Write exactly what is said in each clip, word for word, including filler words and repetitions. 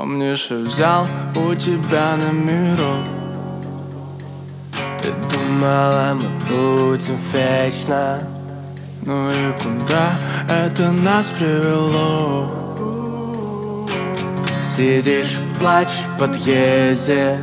Помнишь, я взял у тебя номерок. Ты думала, мы будем вечно. Ну и куда это нас привело? Сидишь, плачешь в подъезде.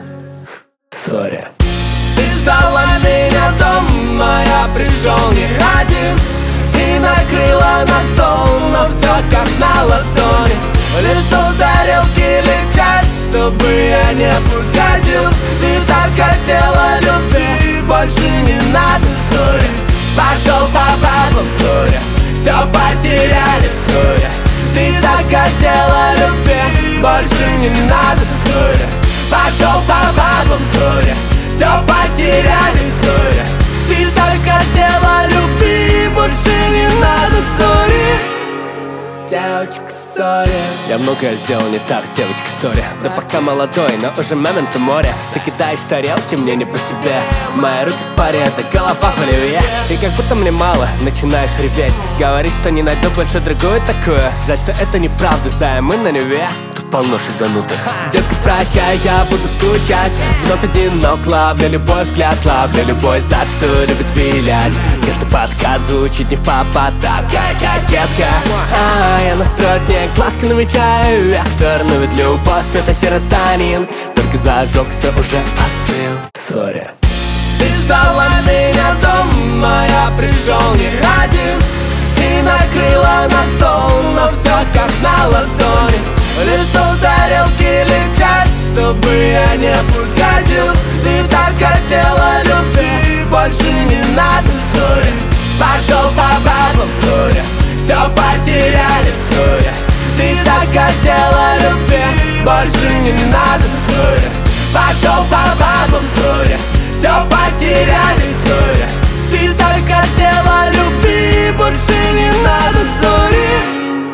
Сори. Ты ждала меня дома, я пришел не один. И накрыла на стол, но все как на ладони. В лицо тарелки летят, чтобы я не подходил. Ты так хотела любви, больше не надо ссори. Пошел по бабам, ссори, все потеряли, ссори. Ты так хотела любви, больше не надо ссори. Пошел по бабам, ссори, все потеряли, ссори. Ты так хотела любви, больше не надо ссори. Девочка, сори. Я многое сделал не так, девочка, сори. Да пока молодой, но уже момента море. Ты кидаешь тарелки, мне не по себе. Мои руки в порезах, голова в оливье. И как будто мне мало, начинаешь реветь. Говоришь, что не найду больше другую такую. Жаль, что это неправда, зая, мы на Неве. Тут полно шизанутых. Детка, прощай, я буду скучать. Вновь одинок, ловлю любой взгляд, ловлю любой зад, что любит вилять. Каждый подкат звучит не в попад, такая кокетка. А, я настроить мне глазки намечаю. Вектор, но ведь любовь это серотонин. Только зажегся, уже остыл. Сори. Ты ждала меня дома, я пришел не один. И накрыла на стол, но все как на ладони. В лицо тарелки летят, чтобы я не подходил. Ты так хотела любви, больше не надо ссори. Пошел по бабам, ссори, все потеряли, ссори. Ты так хотела любви, больше не надо ссори. Пошел по бабам, ссори, все потеряли, ссори. Ты так хотела любви, больше не надо ссори.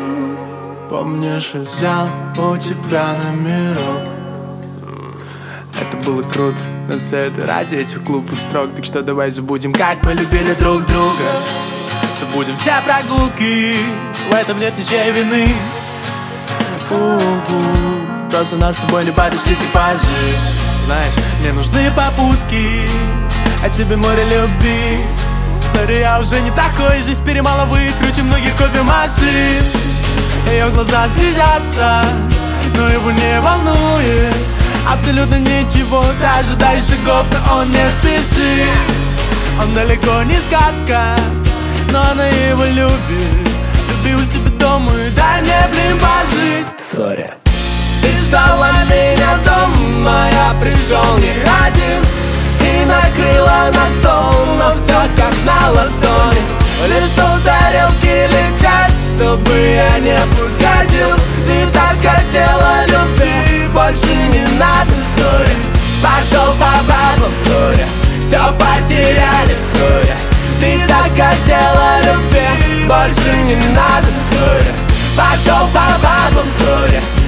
Помнишь, я взял у тебя номерок. Это было круто, но все это ради этих глупых строк. Так что давай забудем, как мы любили друг друга. Забудем все прогулки, в этом нет ничьей вины. У-у-у. Просто у нас с тобой не подошли типажи. Знаешь, мне нужны попутки, а тебе море любви. Сори, я уже не такой, жизнь перемалывает круче многих кофемашин. Ее глаза слезятся, но его не волнует абсолютно ничего. Ты ожидаешь шагов, но он не спешит. Он далеко не сказка, но она его любит. Люби у себя дома и дай мне, блин, пожить. Сори. Ты ждала меня дома, я пришел не один. И накрыла на стол, но все как на ладони. В лицо тарелки летят, чтобы я не подходил. Ты так хотела любви, больше не надо ссори. Пошел по бабам, ссори, все потеряли, ссори. Ты так хотела любви, больше не надо ссори. Пошел по бабам, ссори,